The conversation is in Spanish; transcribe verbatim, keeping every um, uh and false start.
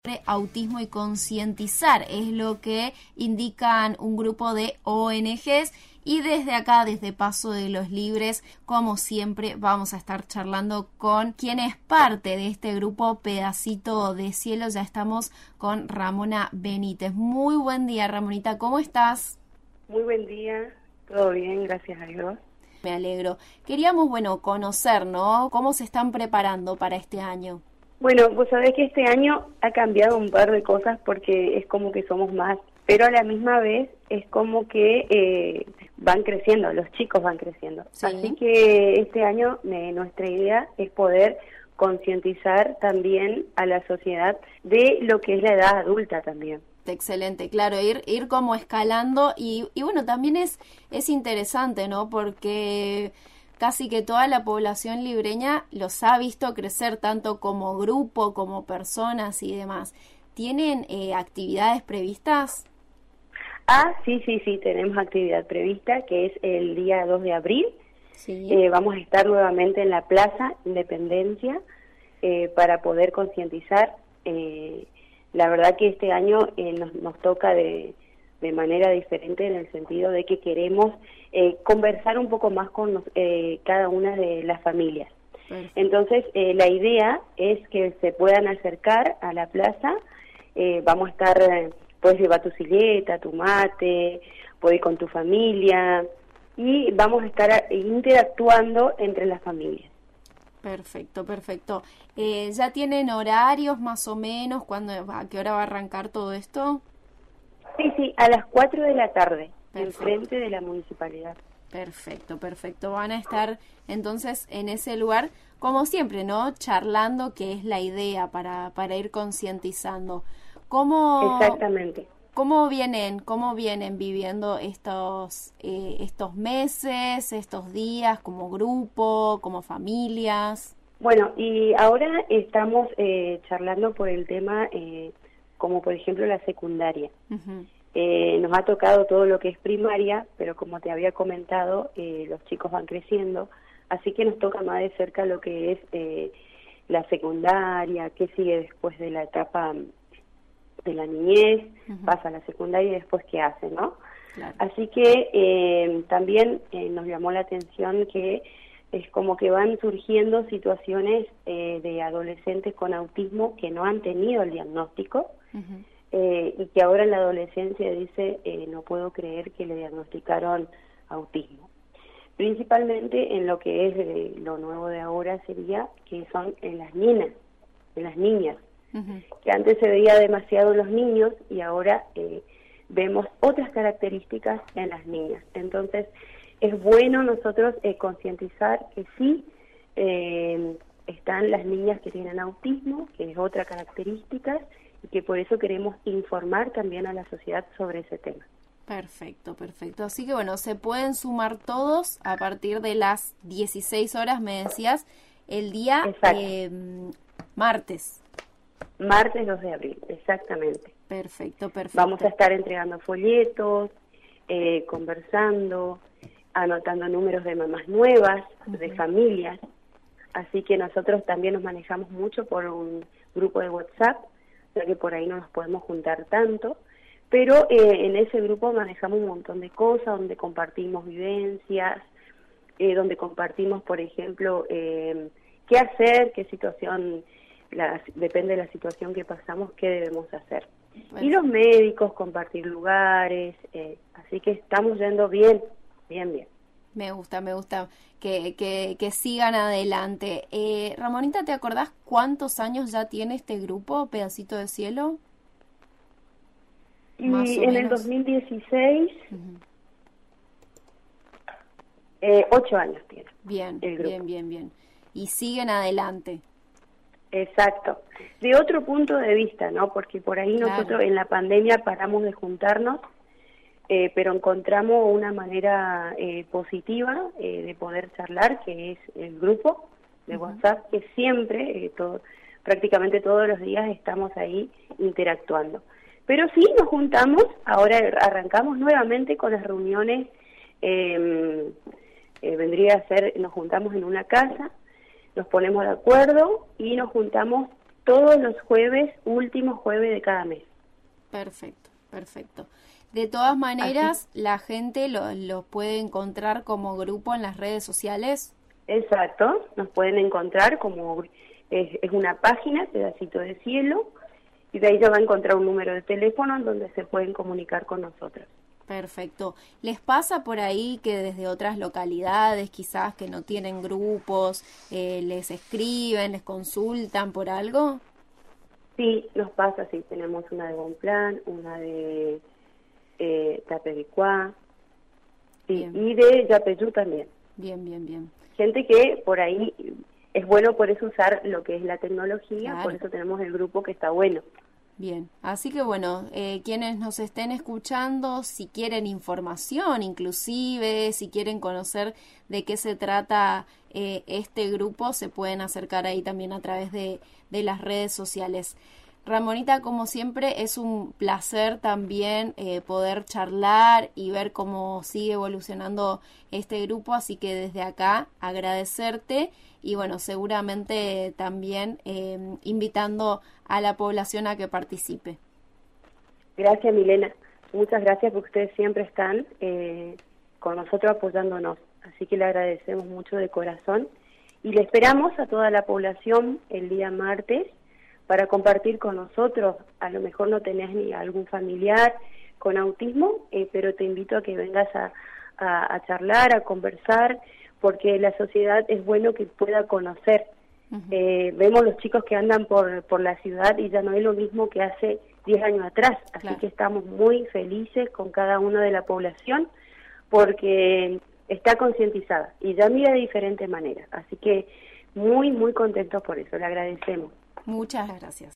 autismo y concientizar, es lo que indican un grupo de O N Ges, y desde acá, desde Paso de los Libres, como siempre, vamos a estar charlando con quien es parte de este grupo Pedacito de Cielo. Ya estamos con Ramona Benítez. Muy buen día, Ramonita, ¿cómo estás? Muy buen día, todo bien, gracias a Dios. Me alegro. Queríamos, bueno, conocer, ¿no? ¿Cómo se están preparando para este año? Bueno, pues sabés que este año ha cambiado un par de cosas porque es como que somos más, pero a la misma vez es como que eh, van creciendo, los chicos van creciendo. Sí. Así que este año eh, nuestra idea es poder concientizar también a la sociedad de lo que es la edad adulta también. Excelente, claro, ir ir como escalando y, y bueno, también es, es interesante, ¿no? Porque casi que toda la población libreña los ha visto crecer tanto como grupo, como personas y demás. ¿Tienen eh, actividades previstas? Ah, sí, sí, sí, tenemos actividad prevista, que es el día dos de abril. Sí. Eh, vamos a estar nuevamente en la Plaza Independencia eh, para poder concientizar. Eh, la verdad que este año eh, nos, nos toca de, de manera diferente en el sentido de que queremos eh, conversar un poco más con los, eh, cada una de las familias. Perfecto. Entonces, eh, la idea es que se puedan acercar a la plaza. Eh, vamos a estar, eh, puedes llevar tu silleta, tu mate, puedes ir con tu familia y vamos a estar interactuando entre las familias. Perfecto, perfecto. Eh, ¿Ya tienen horarios más o menos? ¿Cuándo, a qué hora va a arrancar todo esto? Sí, sí, a las cuatro de la tarde, Perfecto. enfrente de la municipalidad. Perfecto, perfecto. Van a estar entonces en ese lugar, como siempre, ¿no? Charlando, que es la idea para, para ir concientizando. ¿Cómo, Exactamente. ¿Cómo vienen, cómo vienen viviendo estos, eh, estos meses, estos días, como grupo, como familias? Bueno, y ahora estamos eh, charlando por el tema, eh, como por ejemplo la secundaria. Uh-huh. Eh, nos ha tocado todo lo que es primaria, pero como te había comentado, eh, los chicos van creciendo, así que nos toca más de cerca lo que es eh, la secundaria, qué sigue después de la etapa de la niñez, uh-huh. pasa a la secundaria y después qué hace, ¿no? Claro. Así que eh, también eh, nos llamó la atención que es como que van surgiendo situaciones eh, de adolescentes con autismo que no han tenido el diagnóstico, uh-huh. eh, y que ahora en la adolescencia dice, eh, no puedo creer que le diagnosticaron autismo. Principalmente en lo que es eh, lo nuevo de ahora sería que son en las niñas, en las niñas. Uh-huh. Que antes se veía demasiado en los niños y ahora eh, vemos otras características en las niñas. Entonces es bueno nosotros eh, concientizar que sí eh, están las niñas que tienen autismo, que es otra característica, y que por eso queremos informar también a la sociedad sobre ese tema. Perfecto, perfecto. Así que bueno, se pueden sumar todos a partir de las dieciséis horas, me decías, el día eh, martes. Martes dos de abril, exactamente. Perfecto, perfecto. Vamos a estar entregando folletos, eh, conversando, anotando números de mamás nuevas, uh-huh. de familias. Así que nosotros también nos manejamos mucho por un grupo de WhatsApp, ya que por ahí no nos podemos juntar tanto. Pero eh, en ese grupo manejamos un montón de cosas, donde compartimos vivencias, eh, donde compartimos, por ejemplo, eh, qué hacer, qué situación... La, depende de la situación que pasamos, qué debemos hacer. Bueno. Y los médicos, compartir lugares, eh, así que estamos yendo bien, bien, bien. Me gusta, me gusta que, que, que sigan adelante. Eh, Ramonita, ¿te acordás cuántos años ya tiene este grupo, Pedacito de Cielo? Y Más o en menos. El dos mil dieciséis, uh-huh. eh, ocho años tiene. Bien, el grupo. bien, bien, bien. Y siguen adelante. Exacto. De otro punto de vista, ¿no? Porque por ahí claro. nosotros en la pandemia paramos de juntarnos, eh, pero encontramos una manera eh, positiva eh, de poder charlar, que es el grupo de uh-huh. WhatsApp, que siempre, eh, todo, prácticamente todos los días estamos ahí interactuando. Pero sí nos juntamos, ahora arrancamos nuevamente con las reuniones, eh, eh, vendría a ser, nos juntamos en una casa, nos ponemos de acuerdo y nos juntamos todos los jueves, últimos jueves de cada mes. Perfecto, perfecto. De todas maneras, Así. la gente los lo puede encontrar como grupo en las redes sociales. Exacto, nos pueden encontrar como, es, es una página, Pedacito de Cielo, y de ahí ya va a encontrar un número de teléfono en donde se pueden comunicar con nosotros. Perfecto. ¿Les pasa por ahí que desde otras localidades, quizás que no tienen grupos, eh, les escriben, les consultan por algo? Sí, nos pasa, sí. Tenemos una de Bonplan, una de eh, Tapevicuá, sí, y de Yapeyú también. Bien, bien, bien. Gente que por ahí es bueno por eso usar lo que es la tecnología, Claro. Por eso tenemos el grupo que está bueno. Bien, así que bueno, eh, quienes nos estén escuchando, si quieren información inclusive, si quieren conocer de qué se trata eh, este grupo, se pueden acercar ahí también a través de, de las redes sociales. Ramonita, como siempre, es un placer también eh, poder charlar y ver cómo sigue evolucionando este grupo, así que desde acá agradecerte y bueno, seguramente también eh, invitando a la población a que participe. Gracias, Milena. Muchas gracias porque ustedes siempre están eh, con nosotros apoyándonos, así que le agradecemos mucho de corazón y le esperamos a toda la población el día martes para compartir con nosotros. A lo mejor no tenés ni algún familiar con autismo, eh, pero te invito a que vengas a, a, a charlar, a conversar, porque la sociedad es bueno que pueda conocer. Uh-huh. Eh, vemos los chicos que andan por, por la ciudad y ya no es lo mismo que hace diez años atrás, así claro. que estamos muy felices con cada uno de la población porque está concientizada y ya mira de diferentes maneras, así que muy, muy contentos por eso, le agradecemos. Muchas gracias.